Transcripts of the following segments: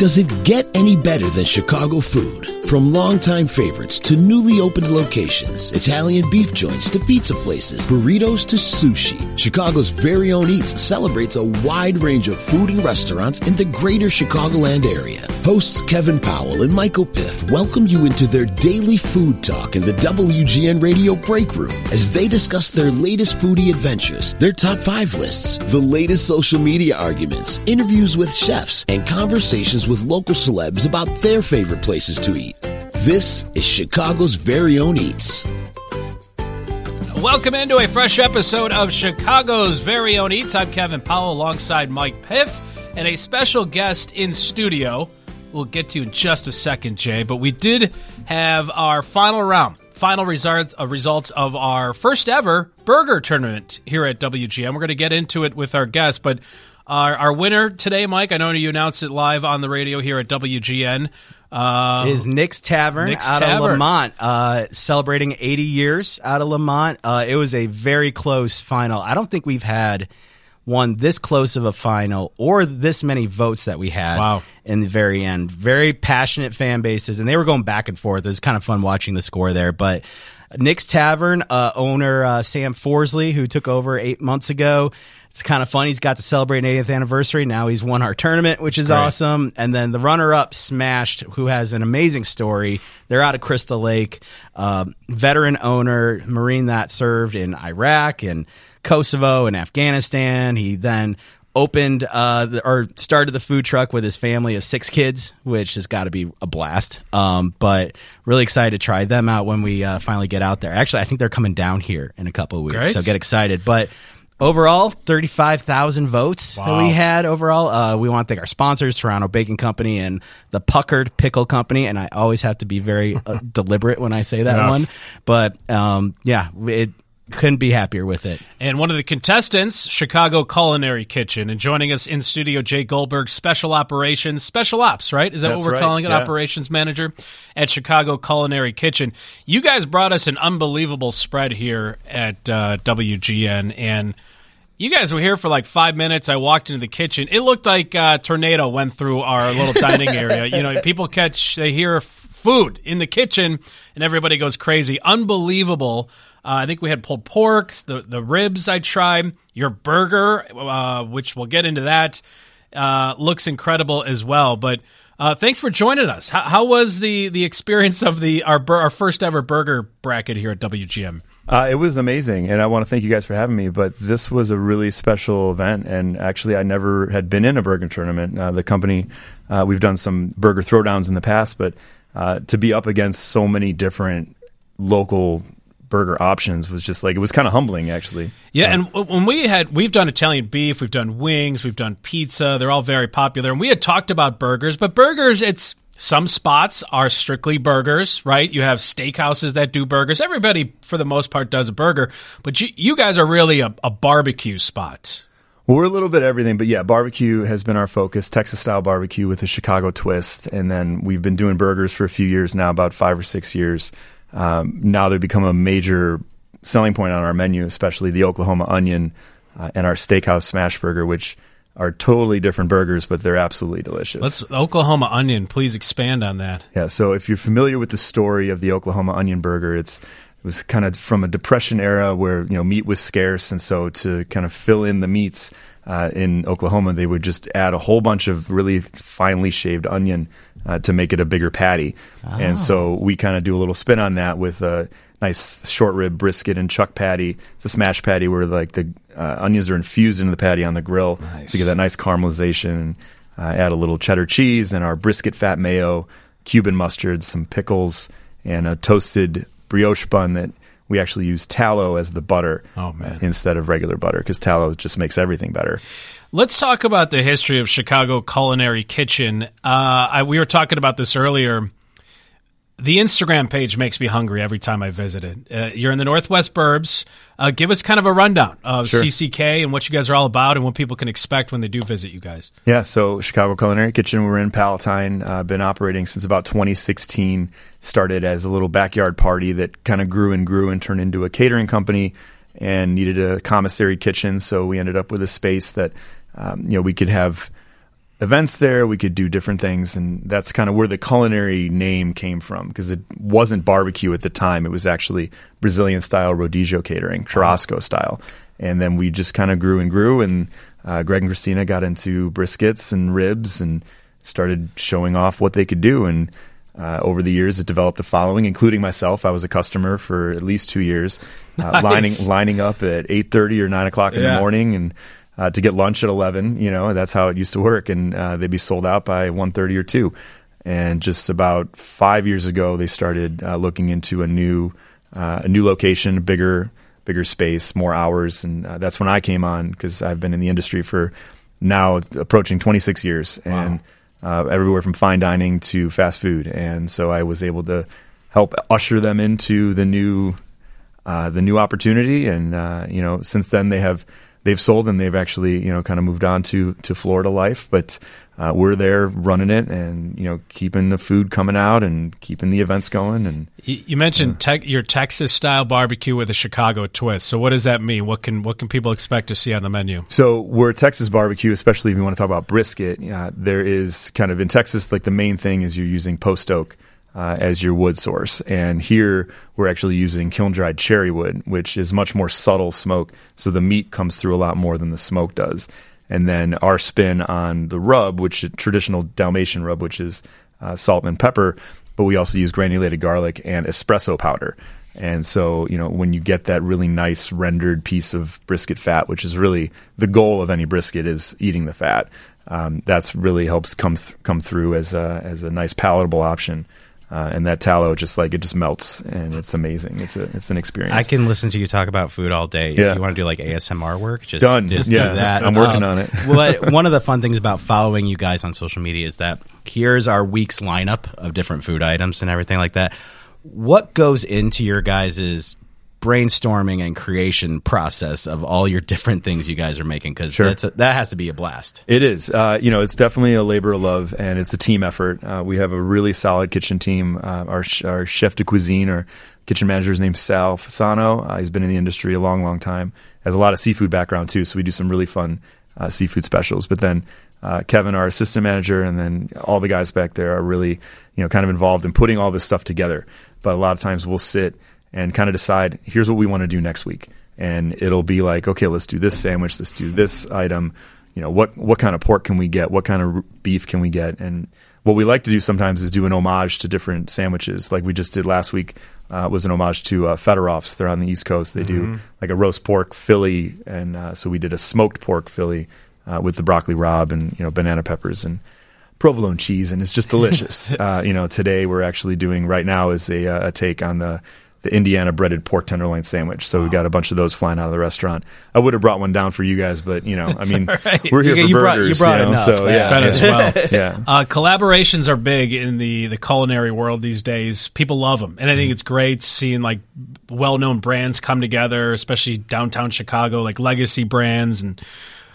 Does it get any better than Chicago food? From longtime favorites to newly opened locations, Italian beef joints to pizza places, burritos to sushi, Chicago's very own Eats celebrates a wide range of food and restaurants in the greater Chicagoland area. Hosts Kevin Powell and Michael Piff welcome you into their daily food talk in the WGN Radio Break Room as they discuss their latest foodie adventures, their top 5 lists, the latest social media arguments, interviews with chefs, and conversations with local celebs about their favorite places to eat. This is Chicago's very own Eats. Welcome into a fresh episode of Chicago's very own Eats. I'm Kevin Powell alongside Mike Piff and a special guest in studio. We'll get to in just a second, Jay, but we did have our final results of our first ever burger tournament here at WGN. We're going to get into it with our guests, but our winner today, Mike, I know you announced it live on the radio here at WGN. Is Nick's Tavern out of Lamont, celebrating 80 years out of Lamont. It was a very close final. I don't think we've had one this close of a final or this many votes that we had in the very end. Very passionate fan bases, and they were going back and forth. It was kind of fun watching the score there. But Nick's Tavern owner Sam Forsley, who took over 8 months ago, it's kind of fun. He's got to celebrate an 80th anniversary. Now he's won our tournament, which is awesome. And then the runner-up, Smashed, who has an amazing story. They're out of Crystal Lake. Veteran owner, Marine that served in Iraq and Kosovo and Afghanistan. He then opened started the food truck with his family of 6 kids, which has got to be a blast. But really excited to try them out when we finally get out there. Actually, I think they're coming down here in a couple of weeks, so get excited. But overall, 35,000 votes that we had overall. We want to thank our sponsors, Toronto Bacon Company and the Puckered Pickle Company. And I always have to be very deliberate when I say that one. But it couldn't be happier with it. And one of the contestants, Chicago Culinary Kitchen. And joining us in studio, Jay Goldberg, Special Ops, right? Is that what we're calling it? Yeah. Operations Manager at Chicago Culinary Kitchen. You guys brought us an unbelievable spread here at WGN, and you guys were here for like 5 minutes. I walked into the kitchen. It looked like a tornado went through our little dining area. You know, people they hear food in the kitchen, and everybody goes crazy. Unbelievable. I think we had pulled pork, the ribs I tried, your burger, which we'll get into that, looks incredible as well. But thanks for joining us. How was the experience of our first ever burger bracket here at WGN? It was amazing, and I want to thank you guys for having me. But this was a really special event, and actually I never had been in a burger tournament. The company, we've done some burger throwdowns in the past, but to be up against so many different local burger options was just like, it was kind of humbling, actually. Yeah, and when we've done Italian beef, we've done wings, we've done pizza. They're all very popular, and we had talked about burgers, but burgers, some spots are strictly burgers, right? You have steakhouses that do burgers. Everybody, for the most part, does a burger, but you guys are really a barbecue spot. Well, we're a little bit of everything, but yeah, barbecue has been our focus, Texas-style barbecue with a Chicago twist, and then we've been doing burgers for a few years now, about 5 or 6 years. Now they've become a major selling point on our menu, especially the Oklahoma Onion and our Steakhouse Smash Burger, which are totally different burgers, but they're absolutely delicious. Oklahoma Onion, please expand on that. Yeah, so if you're familiar with the story of the Oklahoma Onion Burger, it was kind of from a Depression era where meat was scarce, and so to kind of fill in the meats in Oklahoma, they would just add a whole bunch of really finely shaved onion to make it a bigger patty. Oh. And so we kind of do a little spin on that with a nice short rib brisket and chuck patty. It's a smash patty where like the onions are infused into the patty on the grill, so you get that nice caramelization. Add a little cheddar cheese and our brisket fat mayo, Cuban mustard, some pickles, and a toasted brioche bun that we actually use tallow as the butter instead of regular butter, because tallow just makes everything better. Let's talk about the history of Chicago Culinary Kitchen. We were talking about this earlier. The Instagram page makes me hungry every time I visit it. You're in the Northwest Burbs. Give us kind of a rundown of CCK and what you guys are all about and what people can expect when they do visit you guys. Yeah, so Chicago Culinary Kitchen, we're in Palatine. Been operating since about 2016. Started as a little backyard party that kind of grew and turned into a catering company and needed a commissary kitchen. So we ended up with a space that we could have events there. We could do different things, and that's kind of where the culinary name came from, because it wasn't barbecue at the time. It was actually Brazilian-style rodizio catering, churrasco style. And then we just kind of grew and grew, and Greg and Christina got into briskets and ribs and started showing off what they could do. And over the years, it developed a following, including myself. I was a customer for at least 2 years, Nice. lining up at 8:30 or 9 o'clock in the morning, and to get lunch at 11. That's how it used to work, and they'd be sold out by 1:30 or 2. And just about 5 years ago, they started looking into a new location, bigger space, more hours, and that's when I came on, because I've been in the industry for now approaching 26 years, and everywhere from fine dining to fast food. And so I was able to help usher them into the new opportunity. And since then they've sold, and they've actually kind of moved on to Florida life. But we're there running it, and keeping the food coming out and keeping the events going. And you mentioned your Texas style barbecue with a Chicago twist. So what does that mean? What can people expect to see on the menu? So we're Texas barbecue, especially if you want to talk about brisket. There is kind of in Texas, like the main thing is you're using post oak as your wood source. And here we're actually using kiln-dried cherry wood, which is much more subtle smoke. So the meat comes through a lot more than the smoke does. And then our spin on the rub, which is traditional Dalmatian rub, which is salt and pepper, but we also use granulated garlic and espresso powder. And so, when you get that really nice rendered piece of brisket fat, which is really the goal of any brisket, is eating the fat. That's really helps come through as a nice palatable option. And that tallow just melts, and it's amazing. It's an experience. I can listen to you talk about food all day. Yeah. If you want to do like ASMR work, just do that. I'm working on it. One of the fun things about following you guys on social media is that here's our week's lineup of different food items and everything like that. What goes into your guys' brainstorming and creation process of all your different things you guys are making? Because that has to be a blast. It is. It's definitely a labor of love, and it's a team effort. We have a really solid kitchen team. Our chef de cuisine, our kitchen manager, is named Sal Fasano. He's been in the industry a long, long time. Has a lot of seafood background too, so we do some really fun seafood specials. But then Kevin, our assistant manager, and then all the guys back there are really, kind of involved in putting all this stuff together. But a lot of times we'll sit and kind of decide, here's what we want to do next week. And it'll be like, okay, let's do this sandwich, let's do this item. What kind of pork can we get? What kind of beef can we get? And what we like to do sometimes is do an homage to different sandwiches. Like we just did last week, was an homage to Fedoroff's. They're on the East Coast. They do like a roast pork Philly. And so we did a smoked pork Philly with the broccoli rabe and, banana peppers and provolone cheese. And it's just delicious. Today we're actually doing, right now, is a take on the Indiana breaded pork tenderloin sandwich. So we got a bunch of those flying out of the restaurant. I would have brought one down for you guys, but we're here for burgers. You brought enough. So fed as well. Yeah. Collaborations are big in the culinary world these days. People love them, and I think it's great seeing like well-known brands come together, especially downtown Chicago, like legacy brands. And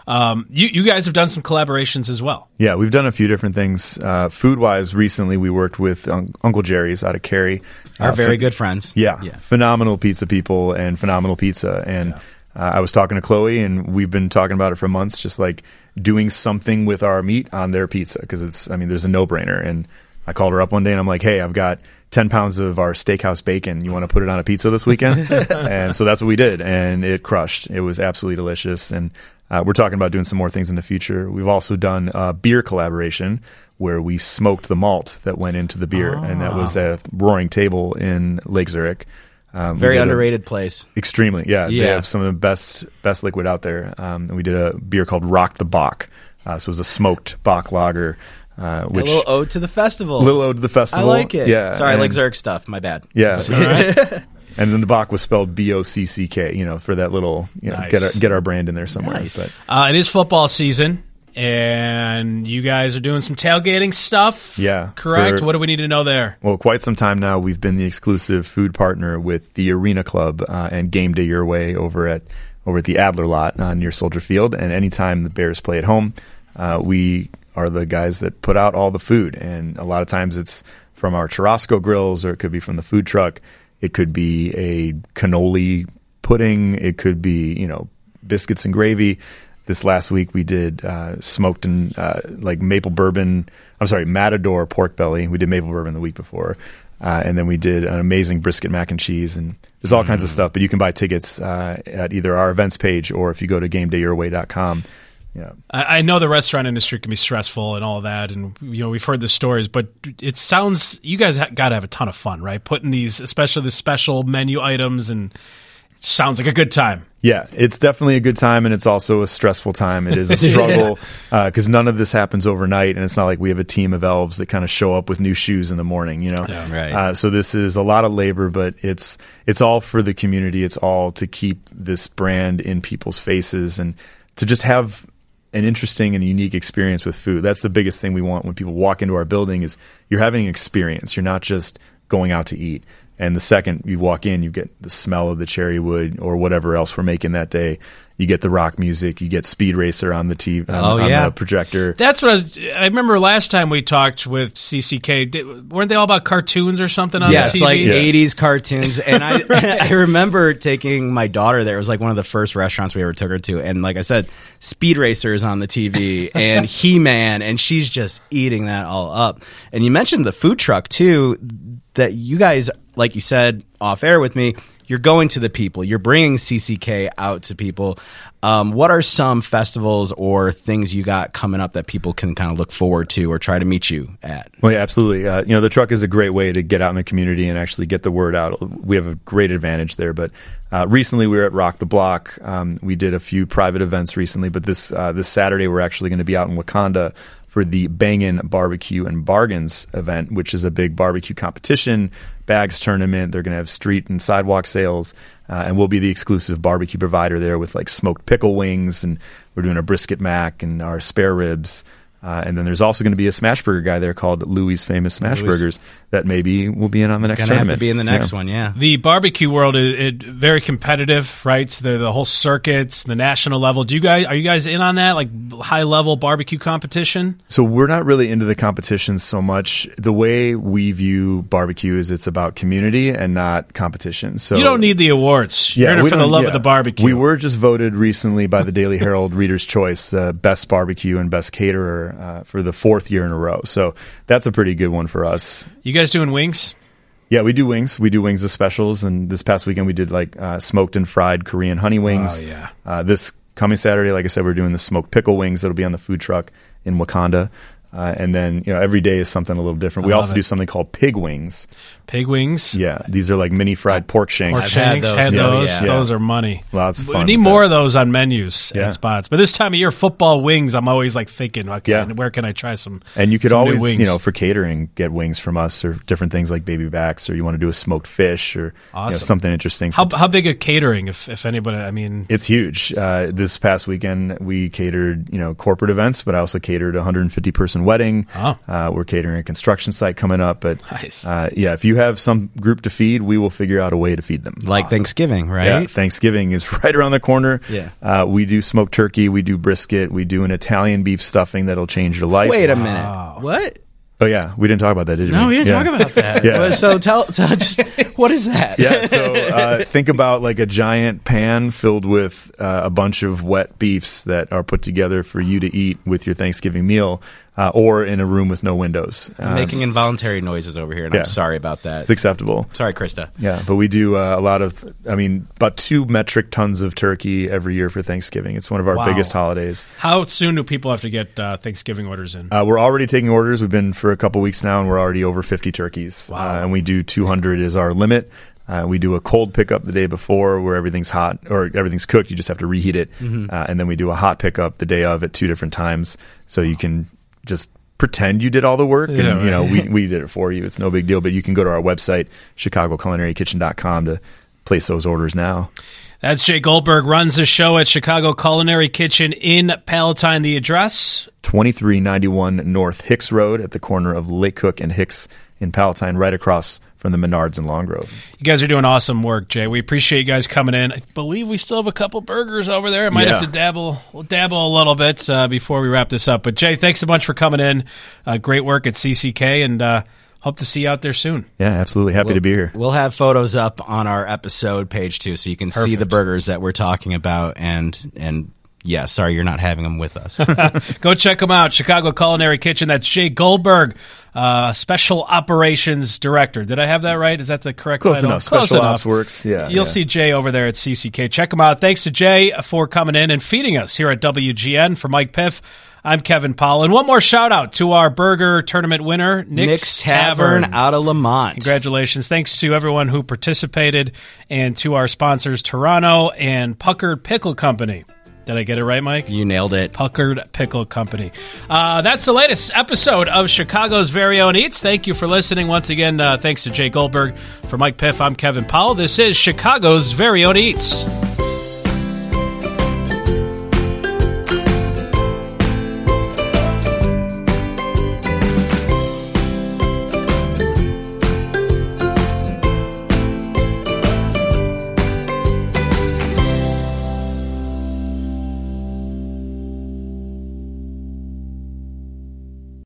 you guys have done some collaborations as well. Yeah, we've done a few different things. Food-wise, recently we worked with Uncle Jerry's out of Cary. Our very good friends. Yeah, phenomenal pizza people and phenomenal pizza. And I was talking to Chloe, and we've been talking about it for months, just like doing something with our meat on their pizza, because there's a no-brainer. And I called her up one day, and I'm like, hey, I've got 10 pounds of our steakhouse bacon. You want to put it on a pizza this weekend? And so that's what we did, and it crushed. It was absolutely delicious. And we're talking about doing some more things in the future. We've also done a beer collaboration where we smoked the malt that went into the beer, and that was at Roaring Table in Lake Zurich. Very underrated place. Extremely, yeah. They have some of the best liquid out there. And we did a beer called Rock the Bock. So it was a smoked Bock lager. A little ode to the festival. I like it. Yeah, sorry, Lake Zurich stuff. My bad. Yeah. All right. And then the Bock was spelled B-O-C-C-K, for that little, nice. get our brand in there somewhere. Nice. But it is football season, and you guys are doing some tailgating stuff. Yeah. Correct? What do we need to know there? Well, quite some time now, we've been the exclusive food partner with the Arena Club and Game Day Your Way over at the Adler lot near Soldier Field. And anytime the Bears play at home, we are the guys that put out all the food. And a lot of times it's from our churrasco grills, or it could be from the food truck. It could be a cannoli pudding. It could be, biscuits and gravy. this last week we did smoked and like maple bourbon. I'm sorry, Matador pork belly. We did maple bourbon the week before. And then we did an amazing brisket mac and cheese, and there's all kinds of stuff. But you can buy tickets at either our events page or if you go to GameDayYourWay.com. Yeah. I know the restaurant industry can be stressful and all that, and we've heard the stories, but it sounds you guys got to have a ton of fun, right? Putting these, especially the special menu items, and sounds like a good time. Yeah, it's definitely a good time, and it's also a stressful time. It is a struggle because none of this happens overnight, and it's not like we have a team of elves that kind of show up with new shoes in the morning, Yeah, right. So this is a lot of labor, but it's all for the community. It's all to keep this brand in people's faces and to just have an interesting and unique experience with food. That's the biggest thing we want when people walk into our building is you're having an experience. You're not just going out to eat. And the second you walk in, you get the smell of the cherry wood or whatever else we're making that day. You get the rock music. You get Speed Racer on the TV, on the projector. That's what I remember last time we talked with CCK. Weren't they all about cartoons or something on the TV? Yes, like 80s cartoons. And I remember taking my daughter there. It was like one of the first restaurants we ever took her to. And like I said, Speed Racer is on the TV and He-Man, and she's just eating that all up. And you mentioned the food truck, too, that you guys, like you said off air with me, you're going to the people. You're bringing CCK out to people. What are some festivals or things you got coming up that people can kind of look forward to or try to meet you at? Well, yeah, absolutely. The truck is a great way to get out in the community and actually get the word out. We have a great advantage there. But recently we were at Rock the Block. We did a few private events recently, but this Saturday we're actually going to be out in Wakanda for the Bangin' Barbecue and Bargains event, which is a big barbecue competition, bags tournament. They're going to have street and sidewalk sales, and we'll be the exclusive barbecue provider there with like smoked pickle wings, and we're doing a brisket mac and our spare ribs. And then there's also going to be a smash burger guy there called Louis Famous Smash Burgers that maybe will be in on the next tournament. Have to be in the next one, yeah. The barbecue world is very competitive, right? So the whole circuits, the national level. Are you guys in on that, like high level barbecue competition? So we're not really into the competition so much. The way we view barbecue is it's about community and not competition. So you don't need the awards. You're in it for the love of the barbecue. We were just voted recently by the Daily Herald Reader's Choice best barbecue and best caterer for the 4th year in a row. So that's a pretty good one for us. You guys doing wings? Yeah, we do wings. We do wings as specials. And this past weekend we did like smoked and fried Korean honey wings. Oh, yeah. This coming Saturday, like I said, we're doing the smoked pickle wings that'll be on the food truck in Wakanda. And then, every day is something a little different. We also do something called pig wings. Pig wings? Yeah. These are like mini fried pork shanks. Pork shanks. Had those. Yeah. Those are money. Lots of fun. We need more of those on menus at spots. But this time of year, football wings, I'm always like thinking, okay, where can I try some? And you could always, for catering, get wings from us or different things like baby backs, or you want to do a smoked fish or something interesting. How big a catering, if anybody, I mean? It's huge. This past weekend, we catered, corporate events, but I also catered a 150-person wedding. Oh. We're catering a construction site coming up. But nice. If you have some group to feed, we will figure out a way to feed them. Like Thanksgiving, right? Yeah, Thanksgiving is right around the corner. Yeah. We do smoked turkey. We do brisket. We do an Italian beef stuffing that'll change your life. Wait a minute. What? Oh, yeah. We didn't talk about that, did we? No, we didn't talk about that. Yeah. So tell just, what is that? Yeah, so think about like a giant pan filled with a bunch of wet beefs that are put together for you to eat with your Thanksgiving meal, or in a room with no windows. I'm making involuntary noises over here, and I'm sorry about that. It's acceptable. Sorry, Krista. Yeah, but we do about 2 metric tons of turkey every year for Thanksgiving. It's one of our biggest holidays. How soon do people have to get Thanksgiving orders in? We're already taking orders. We've been for a couple weeks now, and we're already over 50 turkeys. Wow. And we do 200 is our limit. We do a cold pickup the day before where everything's hot or everything's cooked. You just have to reheat it. Mm-hmm. And then we do a hot pickup the day of at 2 different times. So you can just pretend you did all the work. Yeah, and, we did it for you. It's no big deal. But you can go to our website, chicagoculinaryKitchen.com, to place those orders now. That's Jay Goldberg, runs the show at Chicago Culinary Kitchen in Palatine. The address? 2391 North Hicks Road at the corner of Lake Cook and Hicks in Palatine, right across from the Menards in Long Grove. You guys are doing awesome work, Jay. We appreciate you guys coming in. I believe we still have a couple burgers over there. I might have to dabble a little bit before we wrap this up. But, Jay, thanks so much for coming in. Great work at CCK, and hope to see you out there soon. Yeah, absolutely. Happy to be here. We'll have photos up on our episode page, too, so you can see the burgers that we're talking about and Yeah, sorry, you're not having them with us. Go check them out. Chicago Culinary Kitchen. That's Jay Goldberg, Special Operations Director. Did I have that right? Is that the correct title? Enough. Special Ops works. Yeah. You'll see Jay over there at CCK. Check him out. Thanks to Jay for coming in and feeding us here at WGN. For Mike Piff, I'm Kevin Powell. And one more shout out to our burger tournament winner, Nick's Tavern out of Lamont. Congratulations. Thanks to everyone who participated and to our sponsors, Toronto and Puckard Pickle Company. Did I get it right, Mike? You nailed it. Puckard Pickle Company. That's the latest episode of Chicago's Very Own Eats. Thank you for listening. Once again, thanks to Jay Goldberg. For Mike Piff, I'm Kevin Powell. This is Chicago's Very Own Eats.